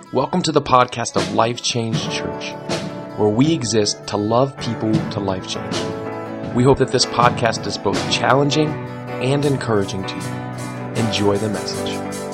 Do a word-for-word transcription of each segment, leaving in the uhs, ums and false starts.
Welcome to the podcast of Life Change Church, where we exist to love people to life change. We hope that this podcast is both challenging and encouraging to you. Enjoy the message.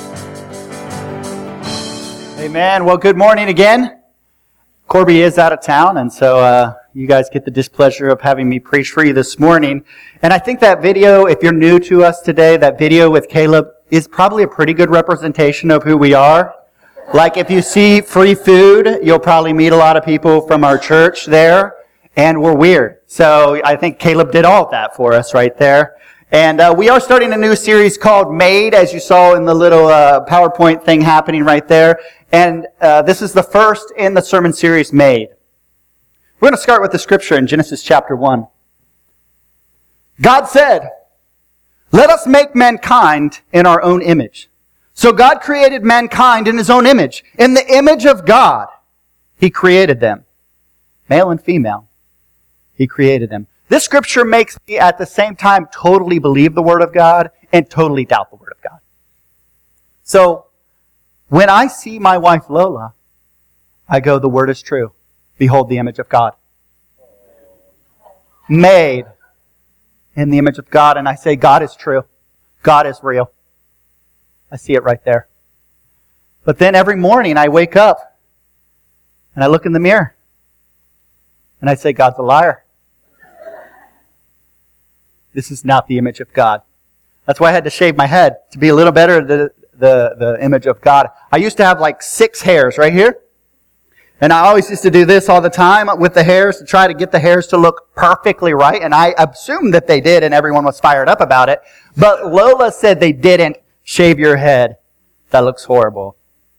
Amen. Well, good morning again. Corby is out of town, and so uh, you guys get the displeasure of having me preach for you this morning. And I think that video, if you're new to us today, that video with Caleb is probably a pretty good representation of who we are. Like if you see free food, you'll probably meet a lot of people from our church there, and we're weird. So I think Caleb did all of that for us right there. And uh, we are starting a new series called Made, as you saw in the little uh, PowerPoint thing happening right there. And uh, this is the first in the sermon series, Made. We're going to start with the scripture in Genesis chapter one. God said, "Let us make mankind in our own image." So God created mankind in His own image. In the image of God, He created them. Male and female, He created them. This scripture makes me at the same time totally believe the Word of God and totally doubt the Word of God. So, when I see my wife Lola, I go, the Word is true. Behold the image of God. Made in the image of God. And I say, God is true. God is real. I see it right there. But then every morning I wake up and I look in the mirror and I say, God's a liar. This is not the image of God. That's why I had to shave my head to be a little better the, the, the image of God. I used to have like six hairs right here. And I always used to do this all the time with the hairs to try to get the hairs to look perfectly right. And I assumed that they did and everyone was fired up about it. But Lola said they didn't. Shave your head. That looks horrible.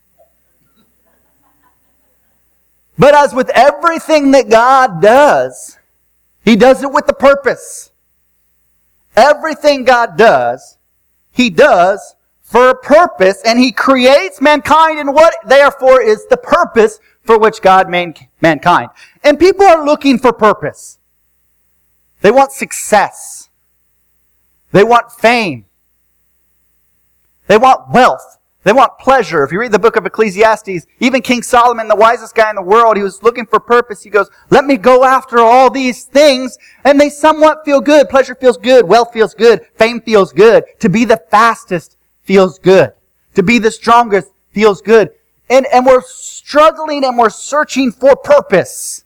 But as with everything that God does, He does it with a purpose. Everything God does, He does for a purpose, and He creates mankind in what therefore is the purpose for which God made mankind. And people are looking for purpose. They want success. They want fame. They want wealth. They want pleasure. If you read the book of Ecclesiastes, even King Solomon, the wisest guy in the world, he was looking for purpose. He goes, let me go after all these things. And they somewhat feel good. Pleasure feels good. Wealth feels good. Fame feels good. To be the fastest feels good. To be the strongest feels good. And, and we're struggling and we're searching for purpose.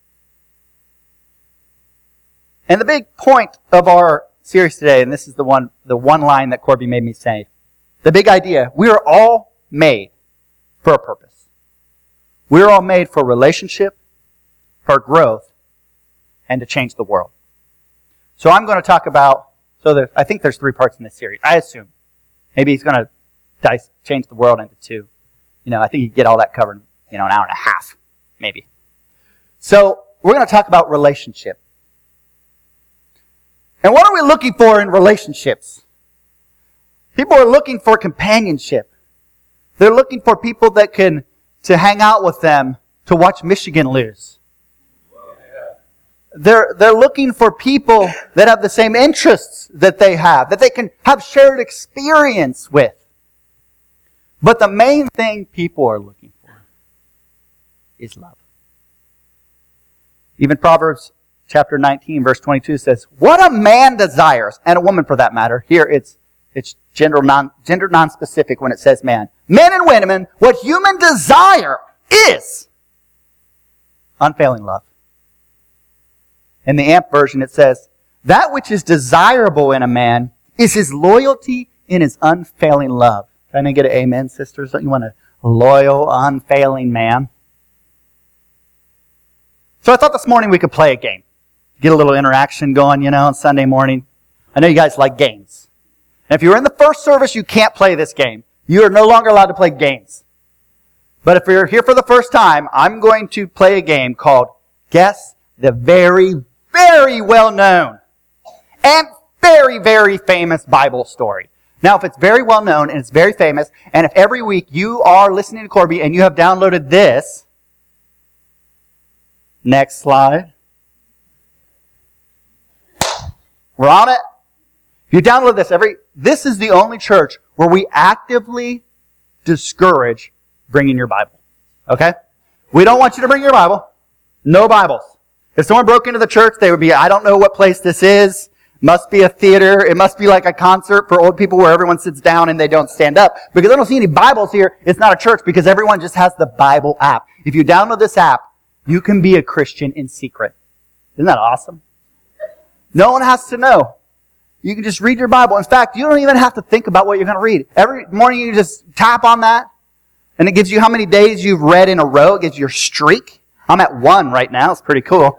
And the big point of our series today, and this is the one, the one line that Corby made me say, the big idea, we are all made for a purpose. We're all made for relationship, for growth, and to change the world. So I'm going to talk about, so there, I think there's three parts in this series. I assume. Maybe he's going to dice, change the world into two. You know, I think you get all that covered in, you know, an hour and a half, maybe. So we're going to talk about relationship. And what are we looking for in relationships? People are looking for companionship. They're looking for people that can, to hang out with them, to watch Michigan lose. They're, they're looking for people that have the same interests that they have, that they can have shared experience with. But the main thing people are looking for is love. Even Proverbs chapter nineteen, verse twenty-two says, what a man desires, and a woman for that matter, here it's It's gender non, gender non-specific when it says man. Men and women, what human desire is unfailing love. In the A M P version it says, that which is desirable in a man is his loyalty in his unfailing love. Can I get an amen, sisters? Don't you want a loyal, unfailing man? So I thought this morning we could play a game. Get a little interaction going, you know, on Sunday morning. I know you guys like games. And if you're in the first service, you can't play this game. You are no longer allowed to play games. But if you're here for the first time, I'm going to play a game called Guess the Very, Very Well-Known and Very, Very Famous Bible Story. Now, if it's very well-known and it's very famous, and if every week you are listening to Corby and you have downloaded this, next slide. We're on it. If you download this every, this is the only church where we actively discourage bringing your Bible. Okay? We don't want you to bring your Bible. No Bibles. If someone broke into the church, they would be, I don't know what place this is. Must be a theater. It must be like a concert for old people where everyone sits down and they don't stand up. Because I don't see any Bibles here. It's not a church because everyone just has the Bible app. If you download this app, you can be a Christian in secret. Isn't that awesome? No one has to know. You can just read your Bible. In fact, you don't even have to think about what you're going to read. Every morning you just tap on that and it gives you how many days you've read in a row. It gives you your streak. I'm at one right now. It's pretty cool.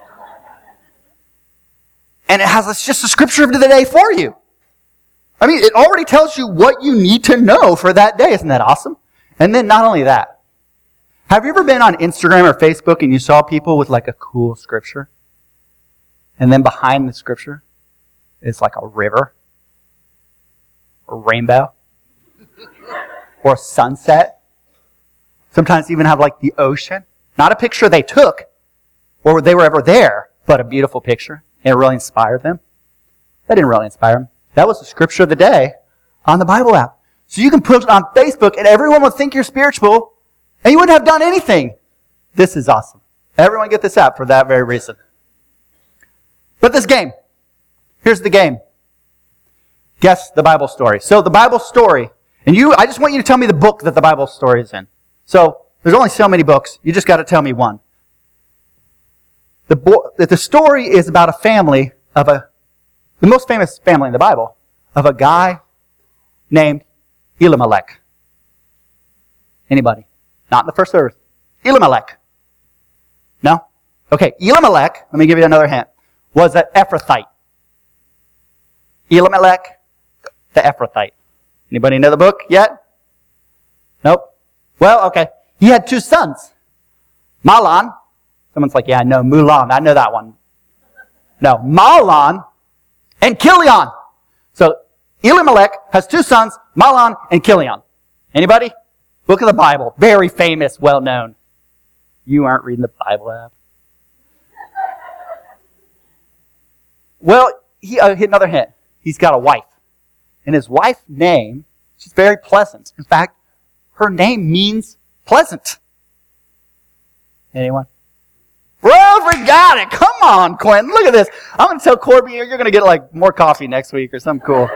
And it has it's just a scripture of the day for you. I mean, it already tells you what you need to know for that day. Isn't that awesome? And then not only that, have you ever been on Instagram or Facebook and you saw people with like a cool scripture? And then behind the scripture is like a river, or rainbow, or a sunset. Sometimes even have like the ocean. Not a picture they took, or they were ever there, but a beautiful picture. And it really inspired them. That didn't really inspire them. That was the scripture of the day on the Bible app. So you can put it on Facebook and everyone would think you're spiritual and you wouldn't have done anything. This is awesome. Everyone get this app for that very reason. But this game. Here's the game. Guess the Bible story. So the Bible story. And you, I just want you to tell me the book that the Bible story is in. So there's only so many books. You just got to tell me one. The, bo- the story is about a family of a, the most famous family in the Bible, of a guy named Elimelech. Anybody? Not in the first service. Elimelech. No? Okay, Elimelech, let me give you another hint, was an Ephrathite. Elimelech, the Ephrathite. Anybody know the book yet? Nope. Well, okay. He had two sons. Mahlon. Someone's like, yeah, I know Mulan. I know that one. No, Mahlon and Chilion. So Elimelech has two sons, Mahlon and Chilion. Anybody? Book of the Bible. Very famous, well known. You aren't reading the Bible app. Well, he, uh, another hint. He's got a wife. And his wife's name, she's very pleasant. In fact, her name means pleasant. Anyone? Bro, forgot it. Come on, Quentin. Look at this. I'm going to tell Corby you're going to get like more coffee next week or something cool.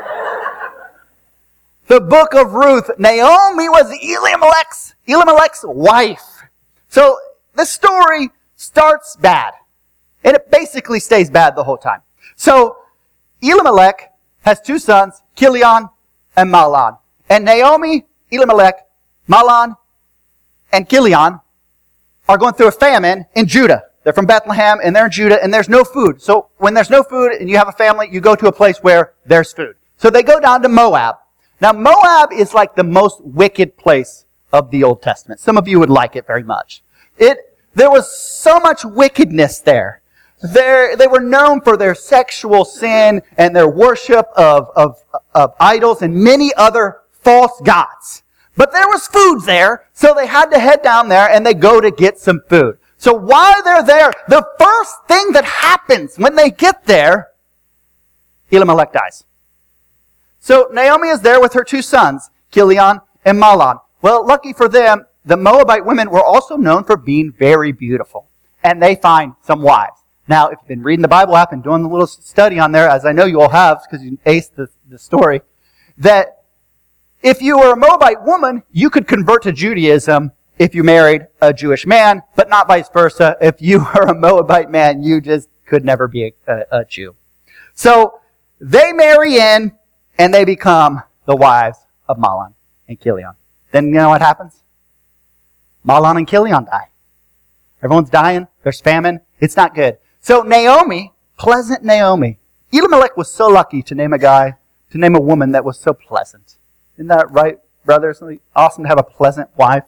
The book of Ruth. Naomi was Elimelech's, Elimelech's wife. So the story starts bad. And it basically stays bad the whole time. So Elimelech has two sons, Chilion and Mahlon. And Naomi, Elimelech, Mahlon, and Chilion are going through a famine in Judah. They're from Bethlehem, and they're in Judah, and there's no food. So when there's no food and you have a family, you go to a place where there's food. So they go down to Moab. Now, Moab is like the most wicked place of the Old Testament. Some of you would like it very much. It, there was so much wickedness there. They're, they were known for their sexual sin and their worship of, of, of idols and many other false gods. But there was food there, so they had to head down there and they go to get some food. So while they're there, the first thing that happens when they get there, Elimelech dies. So Naomi is there with her two sons, Chilion and Mahlon. Well, lucky for them, the Moabite women were also known for being very beautiful. And they find some wives. Now, if you've been reading the Bible app and doing the little study on there, as I know you all have, because you aced the, the story, that if you were a Moabite woman, you could convert to Judaism if you married a Jewish man, but not vice versa. If you were a Moabite man, you just could never be a, a, a Jew. So they marry in, and they become the wives of Mahlon and Chilion. Then you know what happens? Mahlon and Chilion die. Everyone's dying. There's famine. It's not good. So Naomi, pleasant Naomi, Elimelech was so lucky to name a guy, to name a woman that was so pleasant. Isn't that right, brothers? It's awesome to have a pleasant wife.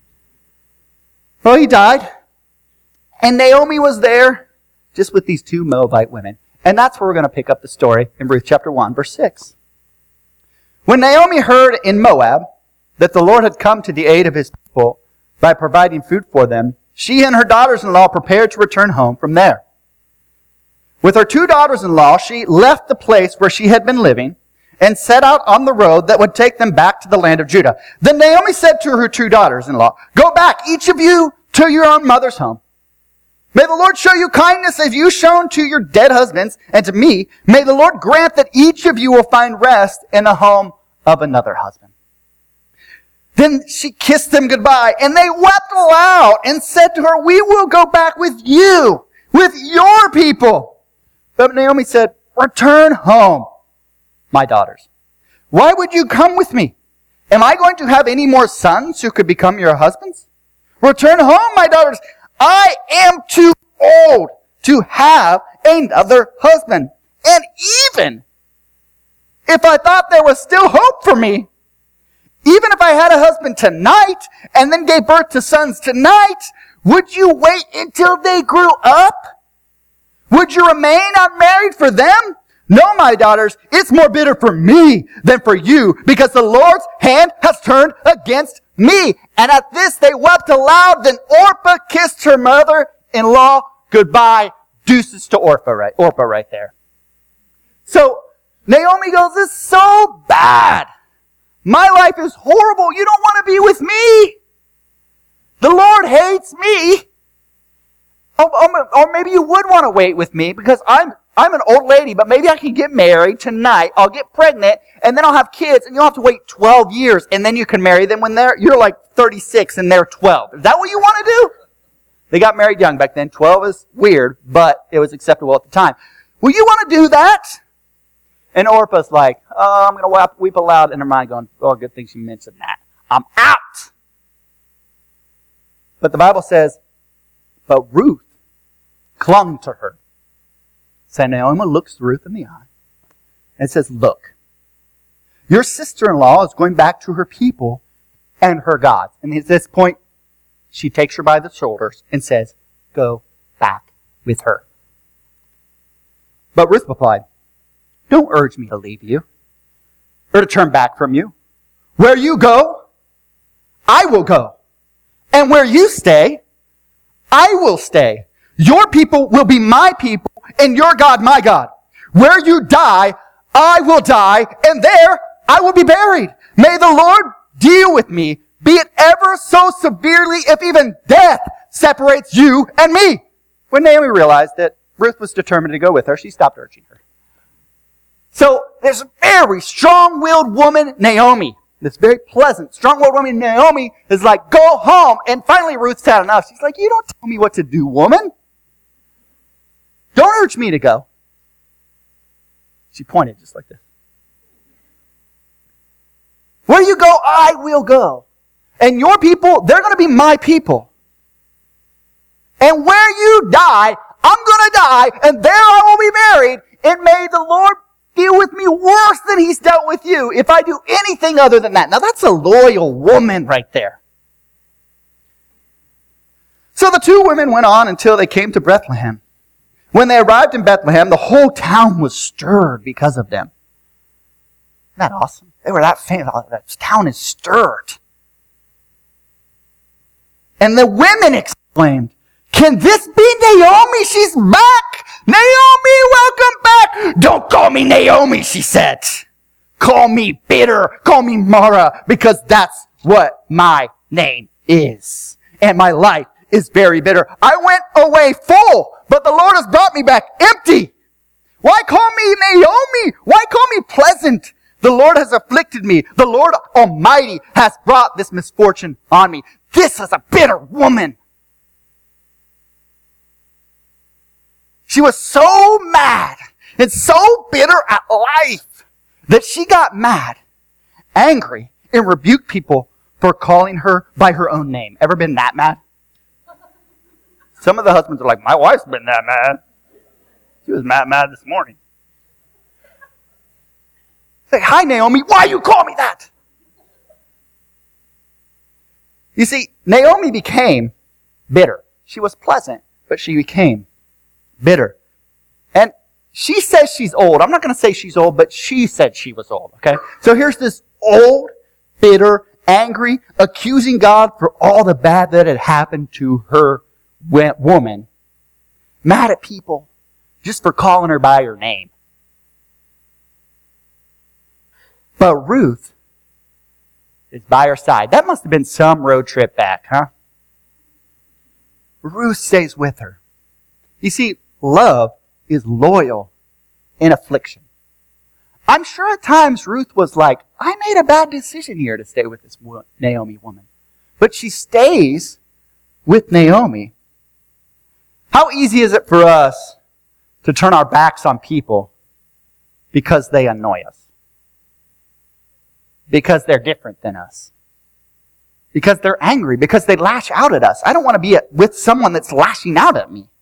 Well, he died. And Naomi was there just with these two Moabite women. And that's where we're going to pick up the story in Ruth chapter one, verse six. When Naomi heard in Moab that the Lord had come to the aid of his people by providing food for them, she and her daughters-in-law prepared to return home from there. With her two daughters-in-law, she left the place where she had been living and set out on the road that would take them back to the land of Judah. Then Naomi said to her two daughters-in-law, "Go back, each of you, to your own mother's home. May the Lord show you kindness as you shown to your dead husbands and to me. May the Lord grant that each of you will find rest in the home of another husband." Then she kissed them goodbye, and they wept aloud and said to her, "We will go back with you, with your people." But Naomi said, "Return home, my daughters. Why would you come with me? Am I going to have any more sons who could become your husbands? Return home, my daughters. I am too old to have another husband. And even if I thought there was still hope for me, even if I had a husband tonight and then gave birth to sons tonight, would you wait until they grew up? Would you remain unmarried for them? No, my daughters, it's more bitter for me than for you, because the Lord's hand has turned against me." And at this they wept aloud. Then Orpah kissed her mother-in-law goodbye. Deuces to Orpah right, Orpah right there. So Naomi goes, "This is so bad. My life is horrible. You don't want to be with me. The Lord hates me. Oh, or maybe you would want to wait with me because I'm I'm an old lady, but maybe I can get married tonight. I'll get pregnant, and then I'll have kids, and you'll have to wait twelve years, and then you can marry them when they're you're like thirty-six and they're twelve. Is that what you want to do?" They got married young back then. twelve is weird, but it was acceptable at the time. "Will you want to do that?" And Orpah's like, "Oh, I'm going to weep aloud," in her mind going, "Oh, good thing she mentioned that. I'm out." But the Bible says, but Ruth clung to her. So Naomi looks Ruth in the eye and says, "Look, your sister-in-law is going back to her people and her gods." And at this point, she takes her by the shoulders and says, "Go back with her." But Ruth replied, "Don't urge me to leave you or to turn back from you. Where you go, I will go. And where you stay, I will stay. Your people will be my people, and your God my God. Where you die, I will die, and there I will be buried. May the Lord deal with me, be it ever so severely, if even death separates you and me." When Naomi realized that Ruth was determined to go with her, she stopped urging her. So there's a very strong-willed woman, Naomi. This very pleasant, strong-willed woman, Naomi, is like, "Go home." And finally Ruth's had enough. She's like, "You don't tell me what to do, woman. Don't urge me to go." She pointed just like this. "Where you go, I will go. And your people, they're going to be my people. And where you die, I'm going to die, and there I will be buried. And may the Lord deal with me worse than He's dealt with you if I do anything other than that." Now that's a loyal woman right there. So the two women went on until they came to Bethlehem. When they arrived in Bethlehem, the whole town was stirred because of them. Isn't that awesome? They were that famous. That town is stirred. And the women exclaimed, "Can this be Naomi? She's back! Naomi, welcome back!" "Don't call me Naomi," she said. "Call me bitter. Call me Mara, because that's what my name is. And my life is very bitter. I went away full, but the Lord has brought me back empty. Why call me Naomi? Why call me pleasant? The Lord has afflicted me. The Lord Almighty has brought this misfortune on me." This is a bitter woman. She was so mad and so bitter at life that she got mad, angry, and rebuked people for calling her by her own name. Ever been that mad? Some of the husbands are like, "My wife's been that mad. She was mad mad this morning." Say, "Hi, Naomi. Why you call me that?" You see, Naomi became bitter. She was pleasant, but she became bitter. And she says she's old. I'm not going to say she's old, but she said she was old, okay? So here's this old, bitter, angry, accusing God for all the bad that had happened to her woman. Mad at people just for calling her by her name. But Ruth is by her side. That must have been some road trip back, huh? Ruth stays with her. You see, love is loyal in affliction. I'm sure at times Ruth was like, I made a bad decision here to stay with this Naomi woman. But she stays with Naomi. How easy is it for us to turn our backs on people because they annoy us? Because they're different than us? Because they're angry? Because they lash out at us? I don't want to be with someone that's lashing out at me.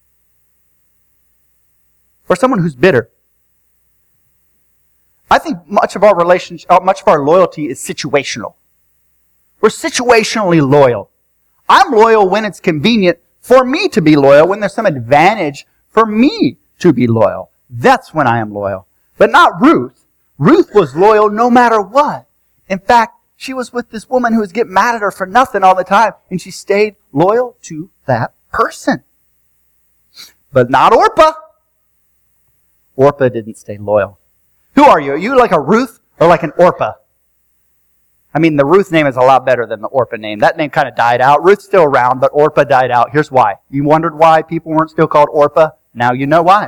Or someone who's bitter. I think much of our relationship, much of our loyalty is situational. We're situationally loyal. I'm loyal when it's convenient for me to be loyal, when there's some advantage for me to be loyal. That's when I am loyal. But not Ruth. Ruth was loyal no matter what. In fact, she was with this woman who was getting mad at her for nothing all the time, and she stayed loyal to that person. But not Orpah. Orpah didn't stay loyal. Who are you? Are you like a Ruth or like an Orpah? I mean, the Ruth name is a lot better than the Orpah name. That name kind of died out. Ruth's still around, but Orpah died out. Here's why. You wondered why people weren't still called Orpah? Now you know why.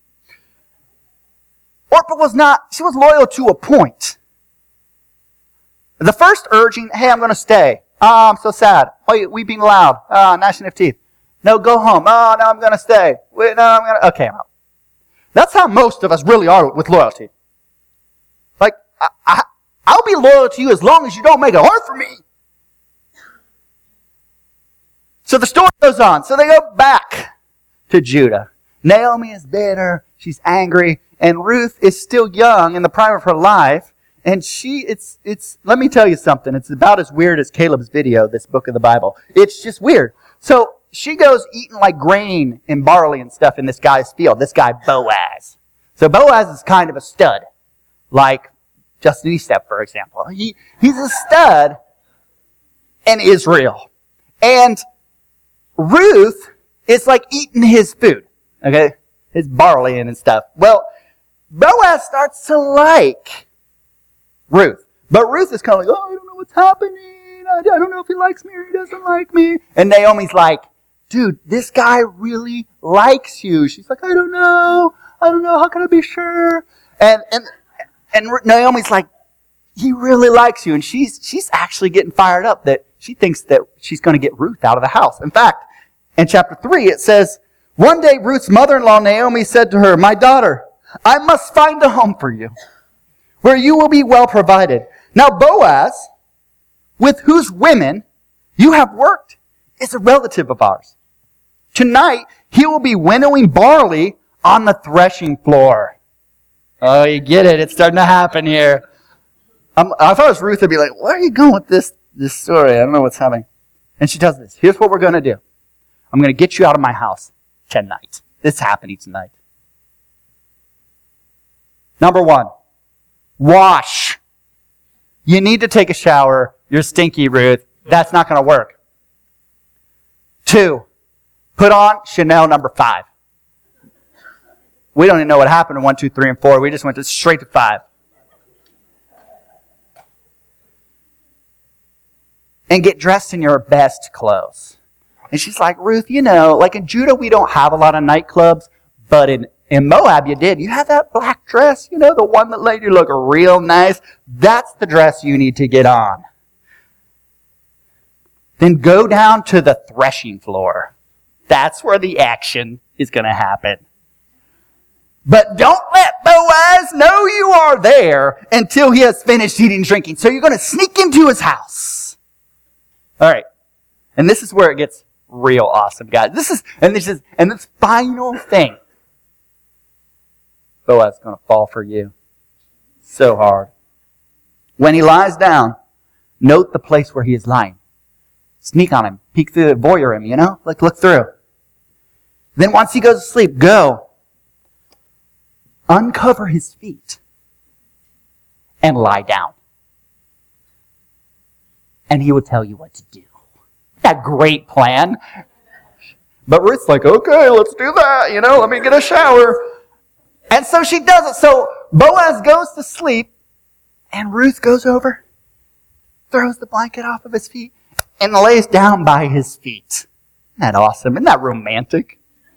Orpah was not, she was loyal to a point. The first urging, hey, I'm going to stay. Oh, I'm so sad. Oh, weeping loud. Oh, gnashing of teeth. No, go home. Oh, no, I'm going to stay. Wait, no, I'm going to, okay, I'm out. That's how most of us really are with loyalty. Like, I, I, I'll be loyal to you as long as you don't make it hard for me. So the story goes on. So they go back to Judah. Naomi is bitter. She's angry. And Ruth is still young in the prime of her life. And she, it's, it's, let me tell you something. It's about as weird as Caleb's video, this book of the Bible. It's just weird. So she goes eating like grain and barley and stuff in this guy's field. This guy, Boaz. So Boaz is kind of a stud. Like Justin Eastep, for example. He, he's a stud in Israel. And Ruth is like eating his food. Okay? His barley and stuff. Well, Boaz starts to like Ruth. But Ruth is kind of like, oh, I don't know what's happening. I don't know if he likes me or he doesn't like me. And Naomi's like, dude, this guy really likes you. She's like, I don't know. I don't know. How can I be sure? And, and, and Naomi's like, he really likes you. And she's, she's actually getting fired up that she thinks that she's going to get Ruth out of the house. In fact, in chapter three, it says, one day Ruth's mother-in-law Naomi said to her, my daughter, I must find a home for you where you will be well provided. Now Boaz, with whose women you have worked, is a relative of ours. Tonight, he will be winnowing barley on the threshing floor. Oh, you get it. It's starting to happen here. Um, I thought it was Ruth would be like, where are you going with this, this story? I don't know what's happening. And she does this. Here's what we're going to do. I'm going to get you out of my house tonight. This is happening tonight. Number one, wash. You need to take a shower. You're stinky, Ruth. That's not going to work. Two, put on Chanel number five. We don't even know what happened in one, two, three, and four. We just went to straight to five. And get dressed in your best clothes. And she's like, Ruth, you know, like in Judah, we don't have a lot of nightclubs, but in, in Moab, you did. You had that black dress, you know, the one that made you look real nice. That's the dress you need to get on. Then go down to the threshing floor. That's where the action is going to happen. But don't let Boaz know you are there until he has finished eating and drinking. So you're going to sneak into his house. All right. And this is where it gets real awesome, guys. This is, and this is, and this final thing. Boaz is going to fall for you. So hard. When he lies down, note the place where he is lying. Sneak on him. Peek through the voyeur him, you know? Like, look through. Then once he goes to sleep, go. Uncover his feet. And lie down. And he will tell you what to do. That great plan. But Ruth's like, okay, let's do that. You know, let me get a shower. And so she does it. So Boaz goes to sleep. And Ruth goes over, throws the blanket off of his feet, and lays down by his feet. Isn't that awesome? Isn't that romantic?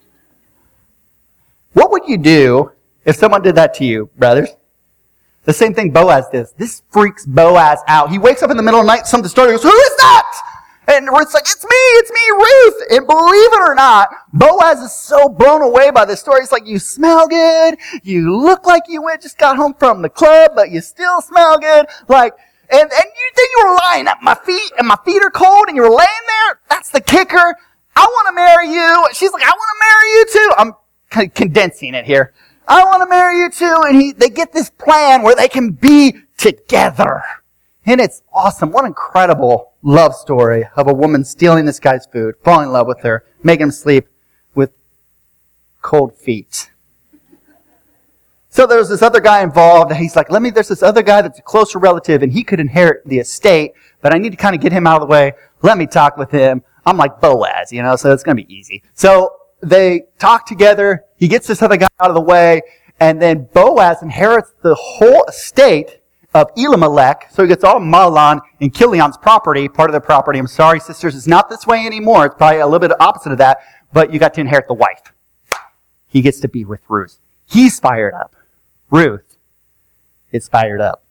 What would you do if someone did that to you, brothers? The same thing Boaz does. This freaks Boaz out. He wakes up in the middle of the night, something started, he goes, who is that? And Ruth's like, it's me, it's me, Ruth. And believe it or not, Boaz is so blown away by this story. It's like, you smell good. You look like you went, just got home from the club, but you still smell good. Like, and, and you think you were lying at my feet, and my feet are cold, and you were laying there. That's the kicker. I want to marry you. She's like, I want to marry you too. I'm kind of condensing it here. I want to marry you too. And he, they get this plan where they can be together. And it's awesome. What an incredible love story of a woman stealing this guy's food, falling in love with her, making him sleep with cold feet. So there's this other guy involved, and he's like, let me, there's this other guy that's a closer relative, and he could inherit the estate, but I need to kind of get him out of the way. Let me talk with him. I'm like Boaz, you know, so it's going to be easy. So they talk together. He gets this other guy out of the way, and then Boaz inherits the whole estate of Elimelech. So he gets all Mahlon and Chilion's property, part of the property. I'm sorry, sisters, it's not this way anymore. It's probably a little bit opposite of that, but you got to inherit the wife. He gets to be with Ruth. He's fired up. Ruth is fired up.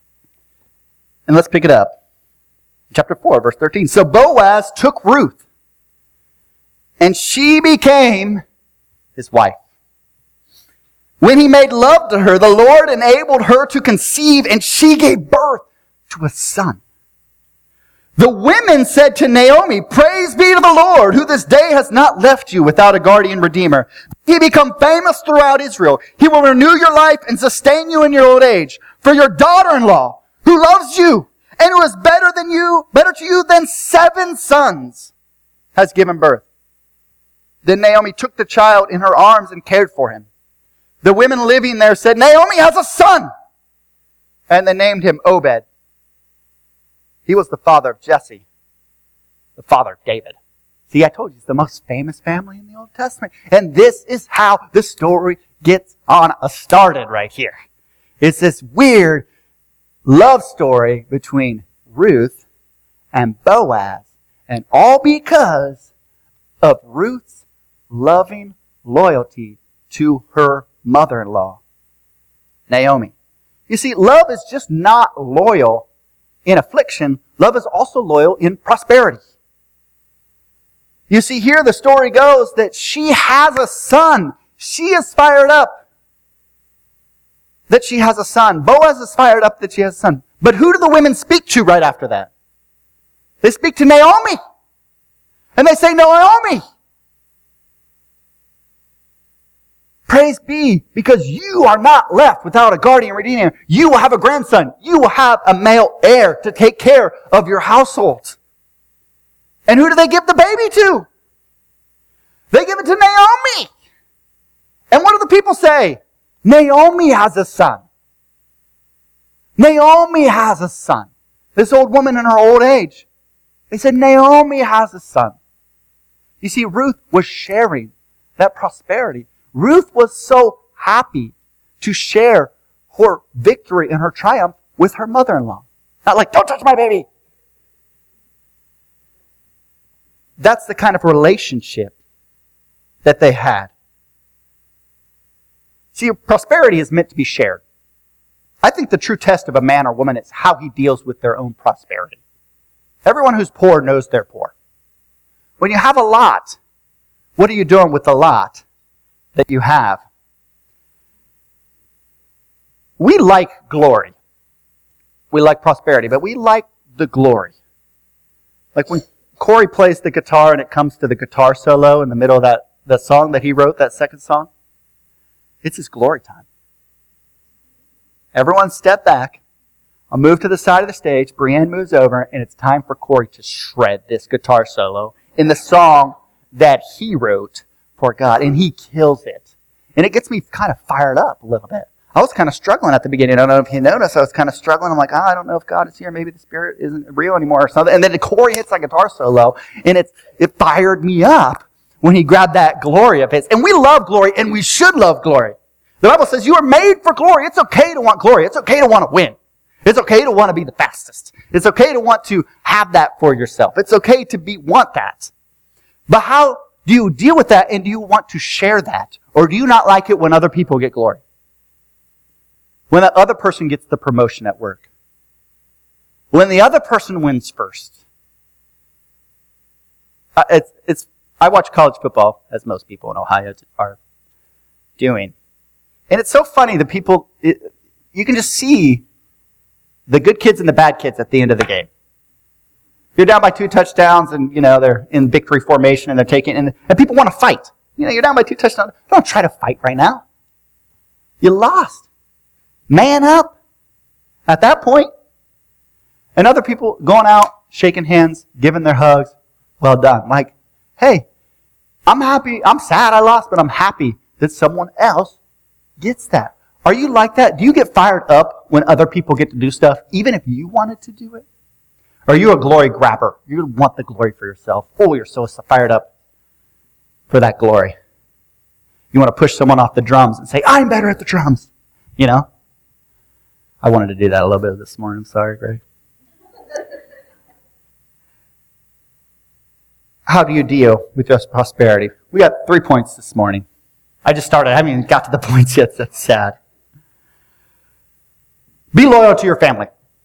And let's pick it up. Chapter four, verse thirteen. So Boaz took Ruth, and she became his wife. When he made love to her, the Lord enabled her to conceive, and she gave birth to a son. The women said to Naomi, praise be to the Lord, who this day has not left you without a guardian redeemer. He become famous throughout Israel. He will renew your life and sustain you in your old age. For your daughter-in-law, who loves you, and who is better than you, better to you than seven sons, has given birth. Then Naomi took the child in her arms and cared for him. The women living there said, Naomi has a son! And they named him Obed. He was the father of Jesse, the father of David. See, I told you, it's the most famous family in the Old Testament. And this is how the story gets on uh, started right here. It's this weird love story between Ruth and Boaz. And all because of Ruth's loving loyalty to her mother-in-law, Naomi. You see, love is just not loyal in affliction. Love is also loyal in prosperity. You see, here the story goes that she has a son. She is fired up that she has a son. Boaz is fired up that she has a son. But who do the women speak to right after that? They speak to Naomi. And they say, Naomi, praise be, because you are not left without a guardian redeemer. You will have a grandson. You will have a male heir to take care of your household. And who do they give the baby to? They give it to Naomi. And what do the people say? Naomi has a son. Naomi has a son. This old woman in her old age. They said, Naomi has a son. You see, Ruth was sharing that prosperity. Ruth was so happy to share her victory and her triumph with her mother-in-law. Not like, don't touch my baby. That's the kind of relationship that they had. See, prosperity is meant to be shared. I think the true test of a man or woman is how he deals with their own prosperity. Everyone who's poor knows they're poor. When you have a lot, what are you doing with the lot that you have? We like glory. We like prosperity, but we like the glory. Like when Corey plays the guitar and it comes to the guitar solo in the middle of that, that song that he wrote, that second song, it's his glory time. Everyone step back. I'll move to the side of the stage. Brienne moves over, and it's time for Corey to shred this guitar solo in the song that he wrote for God, and he kills it. And it gets me kind of fired up a little bit. I was kind of struggling at the beginning. I don't know if you noticed. I was kind of struggling. I'm like, oh, I don't know if God is here. Maybe the Spirit isn't real anymore or something. And then Corey hits that guitar solo, and it's, it fired me up when he grabbed that glory of his. And we love glory, and we should love glory. The Bible says you are made for glory. It's okay to want glory. It's okay to want to win. It's okay to want to be the fastest. It's okay to want to have that for yourself. It's okay to be want that. But how do you deal with that, and do you want to share that? Or do you not like it when other people get glory? When that other person gets the promotion at work? When the other person wins first? Uh, it's, it's, I watch college football, as most people in Ohio are doing. And it's so funny, the people, it, you can just see the good kids and the bad kids at the end of the game. You're down by two touchdowns and, you know, they're in victory formation and they're taking, and, and people want to fight. You know, you're down by two touchdowns. Don't try to fight right now. You lost. Man up. At that point. And other people going out, shaking hands, giving their hugs. Well done. Like, hey, I'm happy. I'm sad I lost, but I'm happy that someone else gets that. Are you like that? Do you get fired up when other people get to do stuff, even if you wanted to do it? Or are you a glory grabber? You want the glory for yourself. Oh, you're so fired up for that glory. You want to push someone off the drums and say, I'm better at the drums. You know? I wanted to do that a little bit this morning. I'm sorry, Greg. How do you deal with just prosperity? We got three points this morning. I just started. I haven't even got to the points yet. That's sad. Be loyal to your family.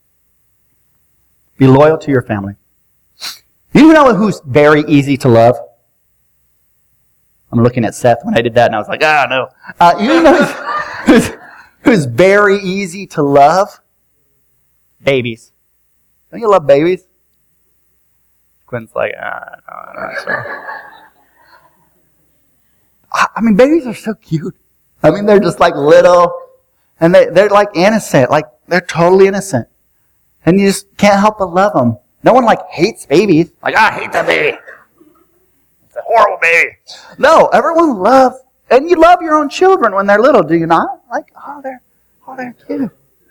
Be loyal to your family. You know who's very easy to love? I'm looking at Seth when I did that, and I was like, ah, no. Uh, you know who's, who's, who's very easy to love? Babies. Don't you love babies? Quinn's like, ah, no, no, no. Sure. I mean, babies are so cute. I mean, they're just like little, and they, they're like innocent, like they're totally innocent. And you just can't help but love them. No one like hates babies. Like, I hate that baby. It's a horrible baby. No, everyone loves, and you love your own children when they're little, do you not? Like, oh, they're, oh, they're cute.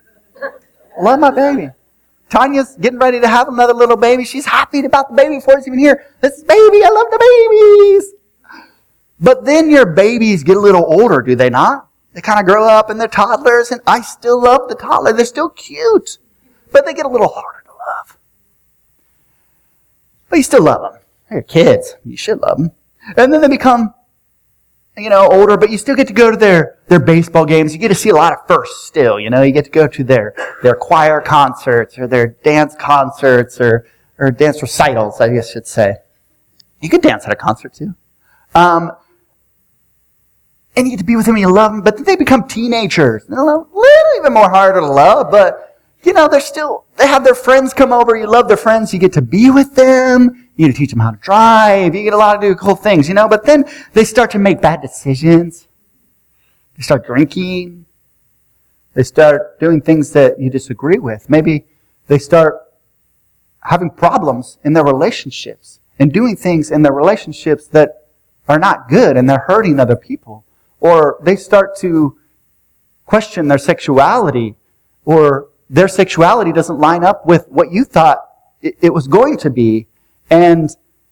I love my baby. Tanya's getting ready to have another little baby. She's happy about the baby before it's even here. This baby, I love the babies. But then your babies get a little older, do they not? They kind of grow up and they're toddlers, and I still love the toddler. They're still cute. But they get a little harder to love. But you still love them. They're kids. You should love them. And then they become, you know, older, but you still get to go to their, their baseball games. You get to see a lot of firsts still, you know. You get to go to their, their choir concerts or their dance concerts or, or dance recitals, I guess I should say. You could dance at a concert too. Um, and you get to be with them and you love them, but then they become teenagers. They're a little, little even more harder to love, but, you know, they're still, they have their friends come over. You love their friends. You get to be with them. You get to teach them how to drive. You get a lot of do cool things, you know, but then they start to make bad decisions. They start drinking. They start doing things that you disagree with. Maybe they start having problems in their relationships and doing things in their relationships that are not good and they're hurting other people. Or they start to question their sexuality, or their sexuality doesn't line up with what you thought it was going to be. And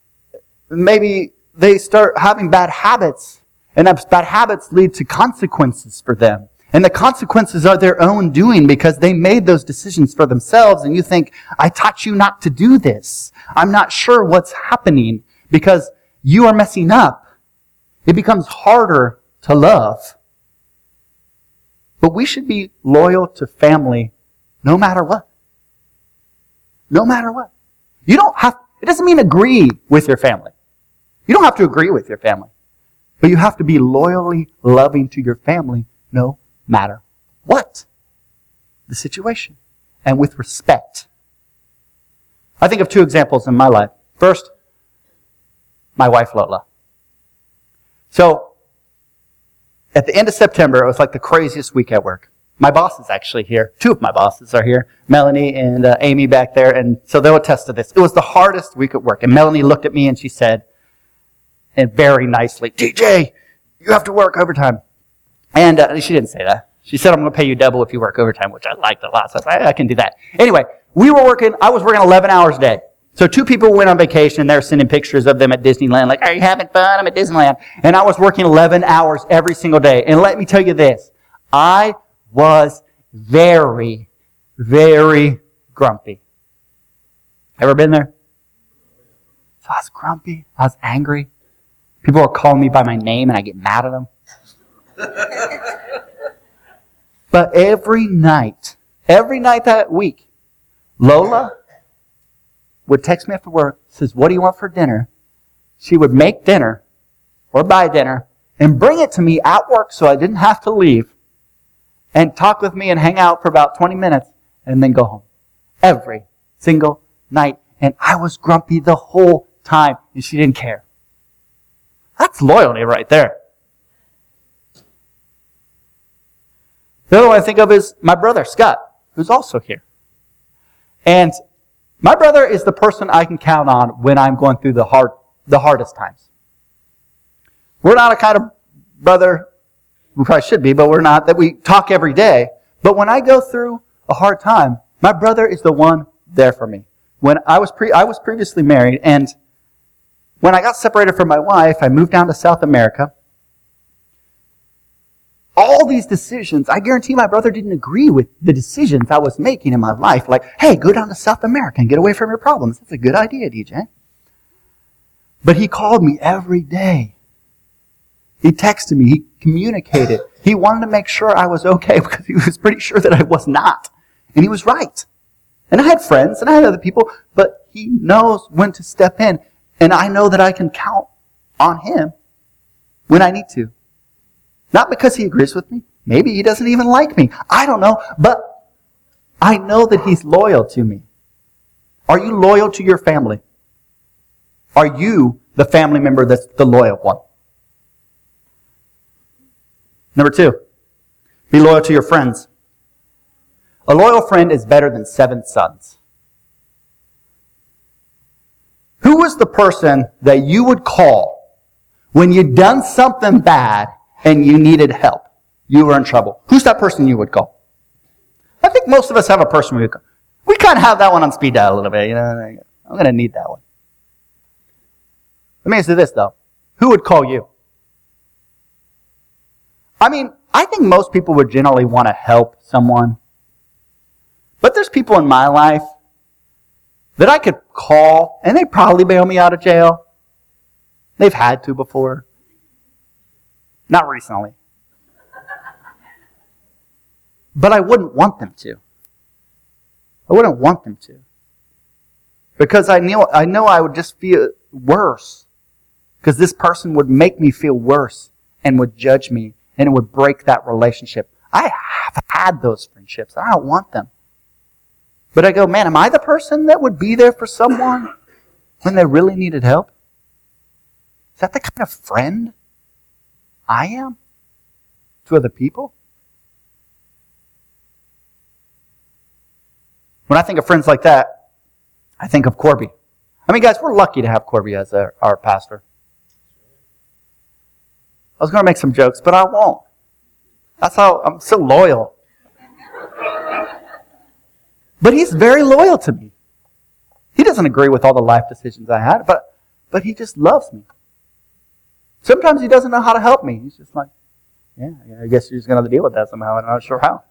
maybe they start having bad habits, and those bad habits lead to consequences for them. And the consequences are their own doing because they made those decisions for themselves, and you think, I taught you not to do this. I'm not sure what's happening because you are messing up. It becomes harder to love. But we should be loyal to family no matter what. No matter what. You don't have, it doesn't mean agree with your family. You don't have to agree with your family. But you have to be loyally loving to your family no matter what the situation. And with respect. I think of two examples in my life. First, my wife Lola. So, at the end of September, it was like the craziest week at work. My boss is actually here. Two of my bosses are here. Melanie and uh, Amy back there. And so they'll attest to this. It was the hardest week at work. And Melanie looked at me and she said, and very nicely, D J, you have to work overtime. And uh, she didn't say that. She said, I'm going to pay you double if you work overtime, which I liked a lot. So I was like, I can do that. Anyway, we were working, I was working eleven hours a day. So two people went on vacation and they're sending pictures of them at Disneyland. Like, are you having fun? I'm at Disneyland. And I was working eleven hours every single day. And let me tell you this. I was very, very grumpy. Ever been there? So I was grumpy. I was angry. People are calling me by my name and I get mad at them. But every night, every night that week, Lola would text me after work, says, what do you want for dinner? She would make dinner or buy dinner and bring it to me at work so I didn't have to leave and talk with me and hang out for about twenty minutes and then go home. Every single night. And I was grumpy the whole time and she didn't care. That's loyalty right there. The other one I think of is my brother, Scott, who's also here. And my brother is the person I can count on when I'm going through the hard, the hardest times. We're not a kind of brother, we probably should be, but we're not, that we talk every day. But when I go through a hard time, my brother is the one there for me. When I was pre, I was previously married, and when I got separated from my wife, I moved down to South America. All these decisions, I guarantee my brother didn't agree with the decisions I was making in my life. Like, hey, go down to South America and get away from your problems. That's a good idea, D J. But he called me every day. He texted me. He communicated. He wanted to make sure I was okay because he was pretty sure that I was not. And he was right. And I had friends and I had other people, but he knows when to step in. And I know that I can count on him when I need to. Not because he agrees with me. Maybe he doesn't even like me. I don't know. But I know that he's loyal to me. Are you loyal to your family? Are you the family member that's the loyal one? Number two, be loyal to your friends. A loyal friend is better than seven sons. Who was the person that you would call when you'd done something bad and you needed help? You were in trouble. Who's that person you would call? I think most of us have a person we would call. We kind of have that one on speed dial a little bit. You know, I'm going to need that one. Let me ask you this, though. Who would call you? I mean, I think most people would generally want to help someone. But there's people in my life that I could call, and they'd probably bail me out of jail. They've had to before. Not recently. But I wouldn't want them to. I wouldn't want them to. Because I knew, I know I would just feel worse. Because this person would make me feel worse and would judge me, and it would break that relationship. I have had those friendships. I don't want them. But I go, man, am I the person that would be there for someone when they really needed help? Is that the kind of friend I am to other people? When I think of friends like that, I think of Corby. I mean, guys, we're lucky to have Corby as our, our pastor. I was going to make some jokes, but I won't. That's how I'm so loyal. But he's very loyal to me. He doesn't agree with all the life decisions I had, but, but he just loves me. Sometimes he doesn't know how to help me. He's just like, yeah, I guess you're just going to have to deal with that somehow. I'm not sure how.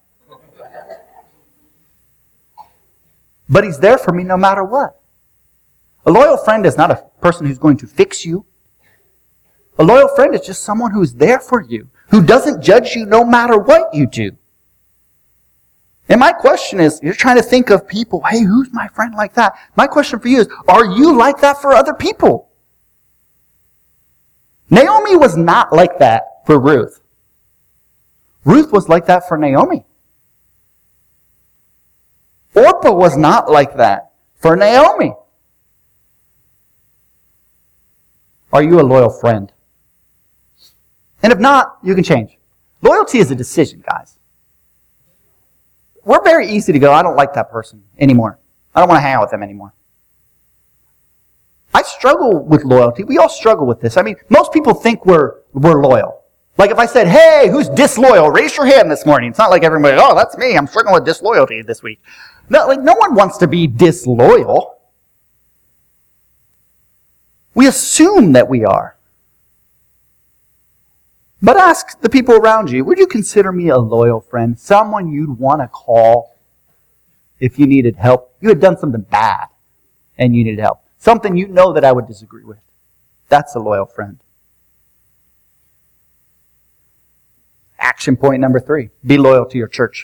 But he's there for me no matter what. A loyal friend is not a person who's going to fix you. A loyal friend is just someone who's there for you, who doesn't judge you no matter what you do. And my question is, you're trying to think of people, hey, who's my friend like that? My question for you is, are you like that for other people? Naomi was not like that for Ruth. Ruth was like that for Naomi. Orpah was not like that for Naomi. Are you a loyal friend? And if not, you can change. Loyalty is a decision, guys. We're very easy to go, I don't like that person anymore. I don't want to hang out with them anymore. I struggle with loyalty. We all struggle with this. I mean, most people think we're we're loyal. Like if I said, hey, who's disloyal? Raise your hand this morning. It's not like everybody, oh, that's me. I'm struggling with disloyalty this week. No, like no one wants to be disloyal. We assume that we are. But ask the people around you, would you consider me a loyal friend? Someone you'd want to call if you needed help. You had done something bad and you needed help. Something you know that I would disagree with. That's a loyal friend. Action point number three. Be loyal to your church.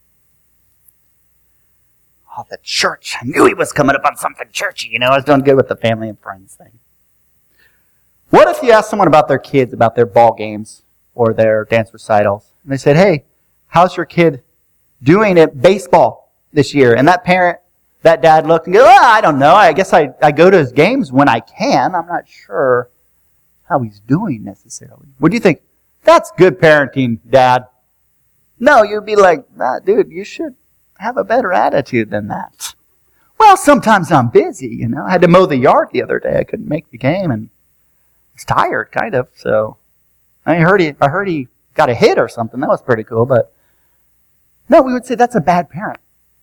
Oh, the church. I knew he was coming up on something churchy. You know, I was doing good with the family and friends thing. What if you asked someone about their kids, about their ball games or their dance recitals, and they said, hey, how's your kid doing at baseball this year? And that parent, that dad looked and goes, oh, I don't know. I guess I, I go to his games when I can. I'm not sure how he's doing necessarily. What do you think? That's good parenting, Dad. No, you'd be like, nah, dude, you should have a better attitude than that. Well, sometimes I'm busy, you know. I had to mow the yard the other day. I couldn't make the game and I was tired, kind of. So I heard he, I heard he got a hit or something. That was pretty cool. But no, we would say that's a bad parent.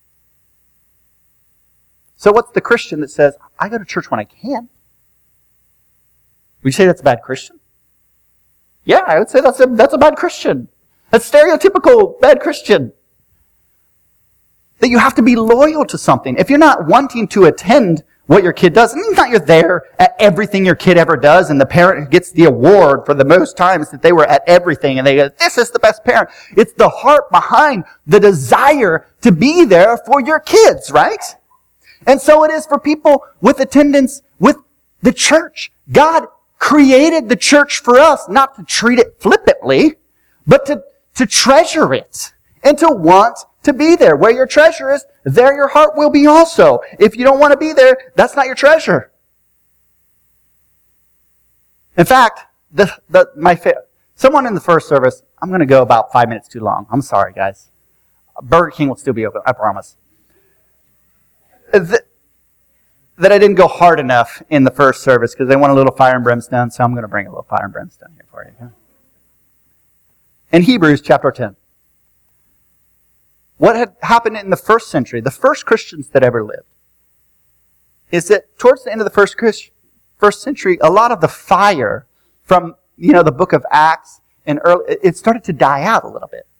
So what's the Christian that says, I go to church when I can? Would you say that's a bad Christian? Yeah, I would say that's a, that's a bad Christian. A stereotypical bad Christian. That you have to be loyal to something. If you're not wanting to attend what your kid does, and it's not you're there at everything your kid ever does, and the parent gets the award for the most times that they were at everything, and they go, this is the best parent. It's the heart behind the desire to be there for your kids, right? And so it is for people with attendance with the church. God created the church for us, not to treat it flippantly, but to, to treasure it and to want to be there. Where your treasure is, there your heart will be also. If you don't want to be there, that's not your treasure. In fact, the, the, my fa- someone in the first service, I'm going to go about five minutes too long. I'm sorry, guys. Burger King will still be open, I promise. The, that I didn't go hard enough in the first service because they want a little fire and brimstone, so I'm going to bring a little fire and brimstone here for you. In Hebrews chapter ten, what had happened in the first century, the first Christians that ever lived, is that towards the end of the first Christ, first century, a lot of the fire from, you know, the book of Acts and early, it started to die out a little bit.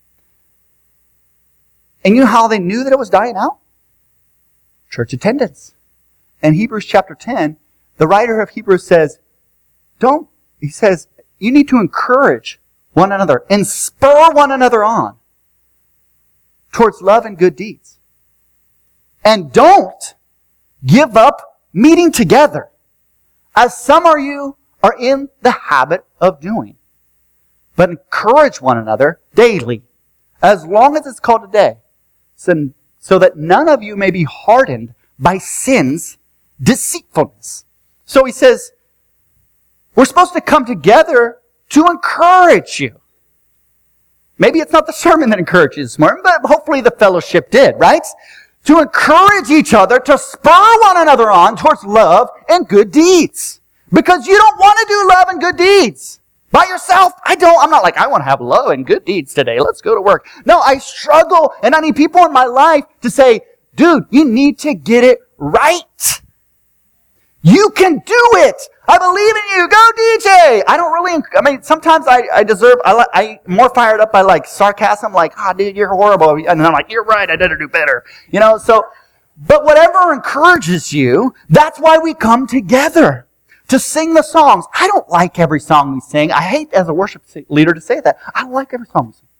And you know how they knew that it was dying out? Church attendance. In Hebrews chapter ten, the writer of Hebrews says, don't, he says, you need to encourage one another and spur one another on towards love and good deeds. And don't give up meeting together, as some of you are in the habit of doing. But encourage one another daily, as long as it's called today, so, so that none of you may be hardened by sin's deceitfulness. So he says, we're supposed to come together to encourage you. Maybe it's not the sermon that encourages you this morning, but hopefully the fellowship did, right? To encourage each other, to spur one another on towards love and good deeds. Because you don't want to do love and good deeds by yourself. I don't. I'm not like, I want to have love and good deeds today. Let's go to work. No, I struggle, and I need people in my life to say, dude, you need to get it right. You can do it. I believe in you. Go D J. I don't really, I mean, sometimes I, I deserve, I, I'm more fired up by like sarcasm, like, ah, oh, dude, you're horrible. And then I'm like, you're right. I better do better. You know, so, but whatever encourages you, that's why we come together to sing the songs. I don't like every song we sing. I hate as a worship leader to say that. I don't like every song we sing.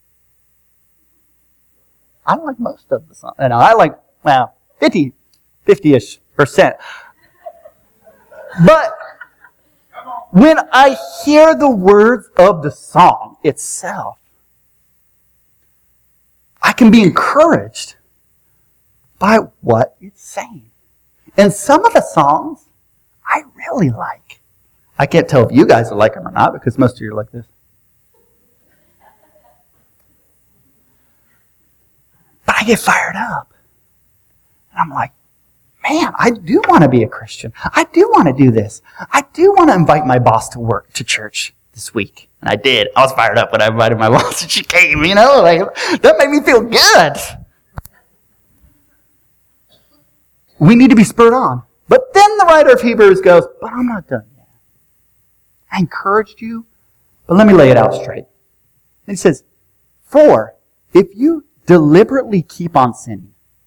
I don't like most of the songs. You know, I like, well, fifty, fifty-ish percent. But when I hear the words of the song itself, I can be encouraged by what it's saying. And some of the songs I really like. I can't tell if you guys will like them or not because most of you are like this. But I get fired up. And I'm like, man, I do want to be a Christian. I do want to do this. I do want to invite my boss to work, to church this week. And I did. I was fired up when I invited my boss and she came, you know, like, that made me feel good. We need to be spurred on. But then the writer of Hebrews goes, but I'm not done yet. I encouraged you, but let me lay it out straight. And he says, for if you deliberately keep on sinning,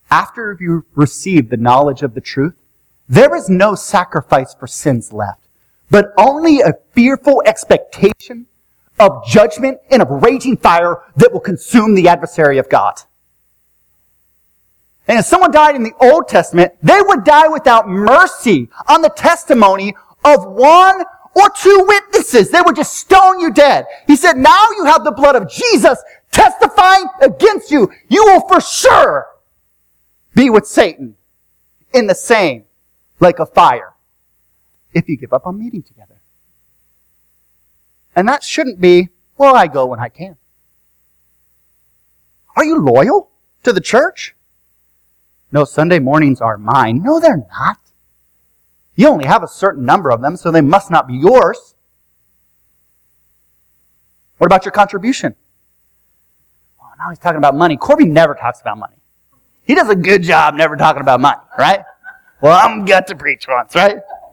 after you receive the knowledge of the truth, there is no sacrifice for sins left, but only a fearful expectation of judgment and of raging fire that will consume the adversary of God. And if someone died in the Old Testament, they would die without mercy on the testimony of one or two witnesses. They would just stone you dead. He said, now you have the blood of Jesus testifying against you. You will for sure be with Satan in the same lake of fire if you give up on meeting together. And that shouldn't be, well, I go when I can. Are you loyal to the church? No, Sunday mornings are mine. No, they're not. You only have a certain number of them, so they must not be yours. What about your contribution? Oh, now he's talking about money. Corby never talks about money. He does a good job never talking about money, right? Well, I'm got to preach once, right?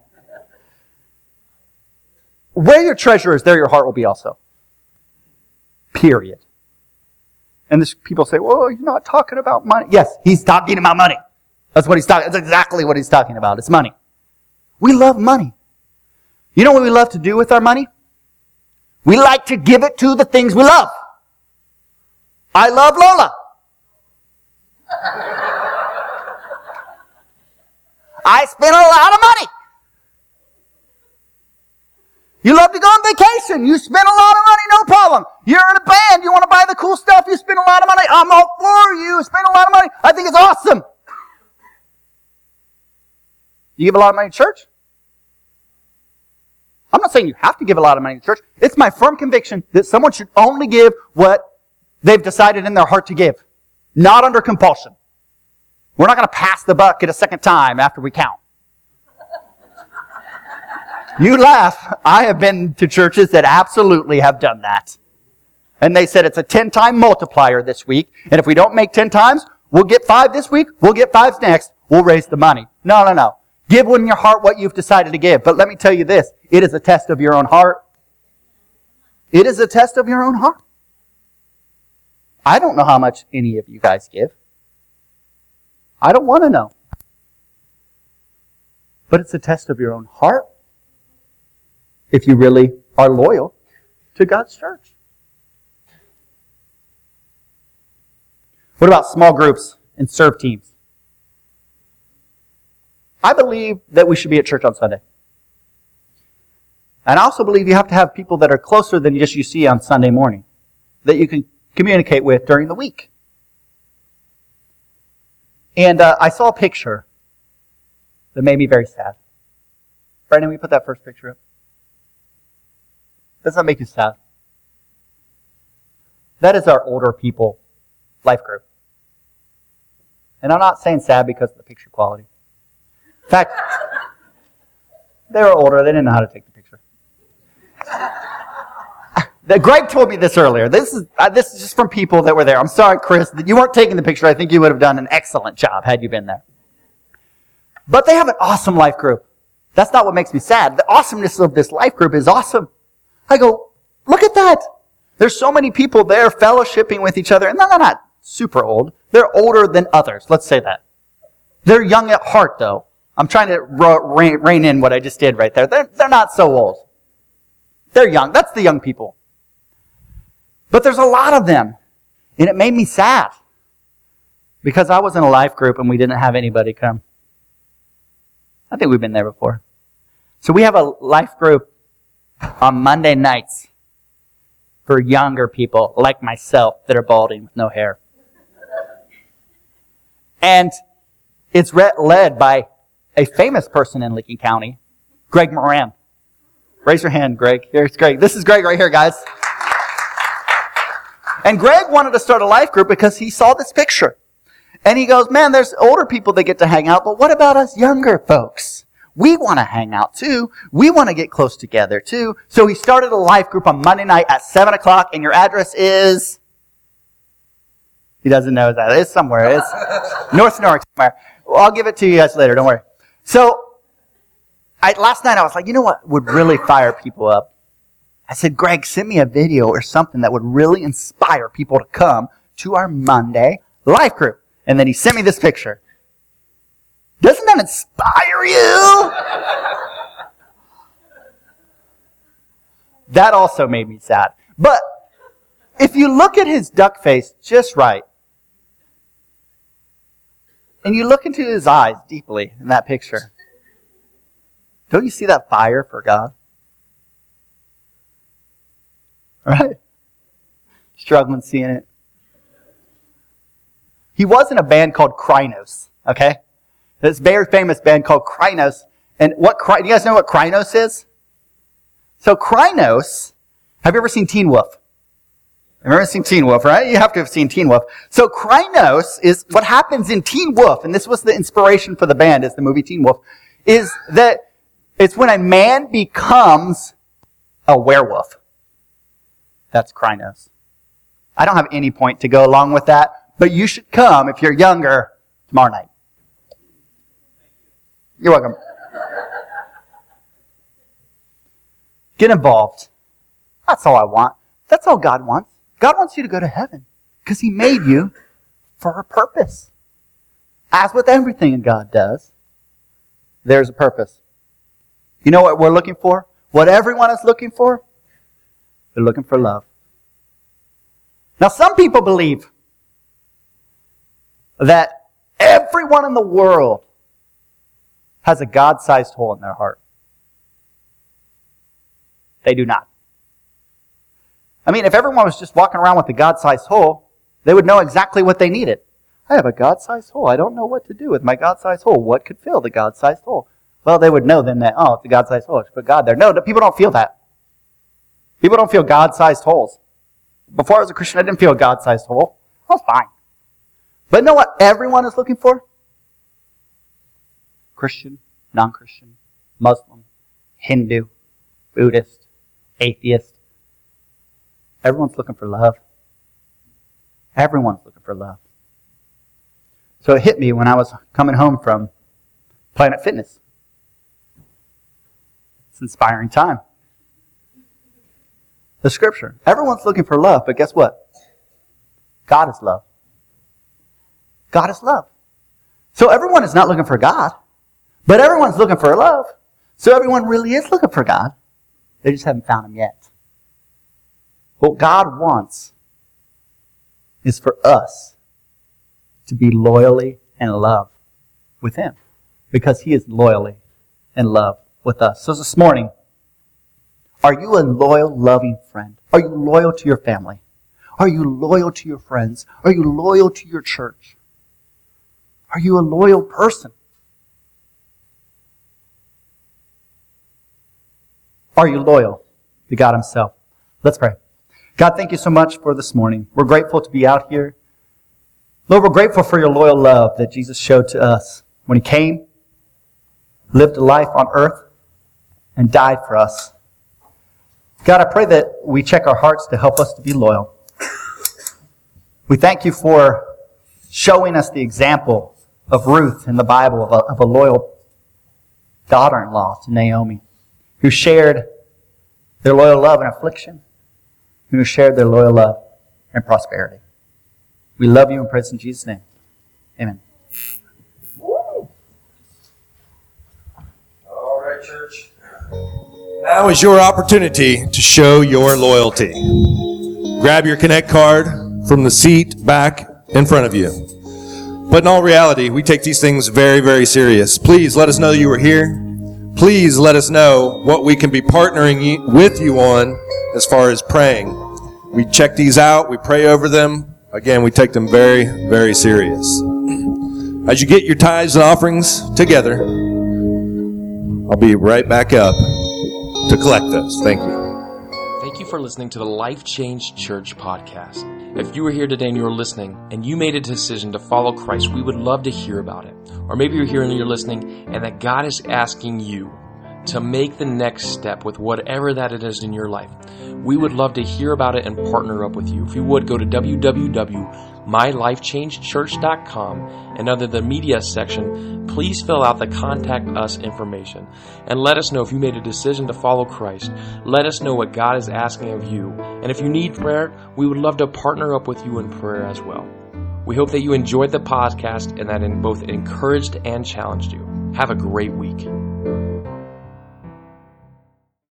Where your treasure is, there your heart will be also. Period. And this, people say, well, you're not talking about money. Yes, he's talking about money. That's what he's talking. That's exactly what he's talking about. It's money. We love money. You know what we love to do with our money? We like to give it to the things we love. I love Lola. I spend a lot of money. You love to go on vacation. You spend a lot of money, no problem. You're in a band. You want to buy the cool stuff. You spend a lot of money. I'm all for you. Spend a lot of money. I think it's awesome. You give a lot of money to church? I'm not saying you have to give a lot of money to church. It's my firm conviction that someone should only give what they've decided in their heart to give. Not under compulsion. We're not going to pass the bucket a second time after we count. You laugh. I have been to churches that absolutely have done that. And they said it's a ten-time multiplier this week. And if we don't make ten times, we'll get five this week. We'll get five next. We'll raise the money. No, no, no. Give in your heart what you've decided to give. But let me tell you this. It is a test of your own heart. It is a test of your own heart. I don't know how much any of you guys give. I don't want to know. But it's a test of your own heart. If you really are loyal to God's church. What about small groups and serve teams? I believe that we should be at church on Sunday. And I also believe you have to have people that are closer than just you see on Sunday morning, that you can communicate with during the week. And uh, I saw a picture that made me very sad. Brandon, will you put that first picture up? Does that make you sad? That is our older people life group. And I'm not saying sad because of the picture quality. In fact, they were older. They didn't know how to take the picture. Greg told me this earlier. This is uh, this is just from people that were there. I'm sorry, Chris, that you weren't taking the picture. I think you would have done an excellent job had you been there. But they have an awesome life group. That's not what makes me sad. The awesomeness of this life group is awesome. I go, look at that. There's so many people there fellowshipping with each other. And they're not super old. They're older than others. Let's say that. They're young at heart, though. I'm trying to rein, rein in what I just did right there. They're, they're not so old. They're young. That's the young people. But there's a lot of them. And it made me sad. Because I was in a life group and we didn't have anybody come. I think we've been there before. So we have a life group on Monday nights for younger people like myself that are balding with no hair. And it's re- led by a famous person in Licking County, Greg Moran. Raise your hand, Greg. Here's Greg. This is Greg right here, guys. And Greg wanted to start a life group because he saw this picture. And he goes, man, there's older people that get to hang out, but what about us younger folks? We want to hang out too. We want to get close together too. So he started a life group on Monday night at seven o'clock, and your address is... He doesn't know that. It's somewhere. It's North Newark somewhere. Well, I'll give it to you guys later. Don't worry. So, I, last night I was like, you know what would really fire people up? I said, Greg, send me a video or something that would really inspire people to come to our Monday life group. And then he sent me this picture. Doesn't that inspire you? That also made me sad. But if you look at his duck face just right, and you look into his eyes deeply in that picture, don't you see that fire for God? Right? Struggling seeing it. He was in a band called Krynos, okay? This very famous band called Krynos. And what, do you guys know what Krynos is? So Krynos, have you ever seen Teen Wolf? Have you ever seen Teen Wolf, right? You have to have seen Teen Wolf. So Krynos is what happens in Teen Wolf, and this was the inspiration for the band, is the movie Teen Wolf, is that it's when a man becomes a werewolf. That's Krynos. I don't have any point to go along with that, but you should come if you're younger tomorrow night. You're welcome. Get involved. That's all I want. That's all God wants. God wants you to go to heaven because He made you for a purpose. As with everything God does, there's a purpose. You know what we're looking for? What everyone is looking for? They're looking for love. Now, some people believe that everyone in the world has a God-sized hole in their heart. They do not. I mean, if everyone was just walking around with a God-sized hole, they would know exactly what they needed. I have a God-sized hole. I don't know what to do with my God-sized hole. What could fill the God-sized hole? Well, they would know then that, oh, it's a God-sized hole. Just put God there. No, people don't feel that. People don't feel God-sized holes. Before I was a Christian, I didn't feel a God-sized hole. I was fine. But know what everyone is looking for? Christian, non-Christian, Muslim, Hindu, Buddhist, atheist. Everyone's looking for love. Everyone's looking for love. So it hit me when I was coming home from Planet Fitness. It's an inspiring time. The scripture. Everyone's looking for love, but guess what? God is love. God is love. So everyone is not looking for God, but everyone's looking for love. So everyone really is looking for God. They just haven't found Him yet. What God wants is for us to be loyally in love with Him, because He is loyally in love with us. So this morning, are you a loyal, loving friend? Are you loyal to your family? Are you loyal to your friends? Are you loyal to your church? Are you a loyal person? Are you loyal to God Himself? Let's pray. God, thank you so much for this morning. We're grateful to be out here. Lord, we're grateful for your loyal love that Jesus showed to us when He came, lived a life on earth, and died for us. God, I pray that we check our hearts to help us to be loyal. We thank you for showing us the example of Ruth in the Bible, of a, of a loyal daughter-in-law to Naomi, who shared their loyal love in affliction, who shared their loyal love in prosperity. We love you and praise in Jesus' name. Amen. All right, church. Now is your opportunity to show your loyalty. Grab your Connect card from the seat back in front of you. But in all reality, we take these things very, very serious. Please let us know you were here. Please let us know what we can be partnering with you on as far as praying. We check these out. We pray over them. Again, we take them very, very serious. As you get your tithes and offerings together, I'll be right back up to collect those. Thank you. Thank you for listening to the Life Change Church podcast. If you were here today and you were listening and you made a decision to follow Christ, we would love to hear about it. Or maybe you're here and you're listening and that God is asking you to make the next step with whatever that it is in your life. We would love to hear about it and partner up with you. If you would, go to w w w dot my life change church dot com and under the media section, please fill out the contact us information and let us know if you made a decision to follow Christ. Let us know what God is asking of you. And if you need prayer, we would love to partner up with you in prayer as well. We hope that you enjoyed the podcast and that it both encouraged and challenged you. Have a great week.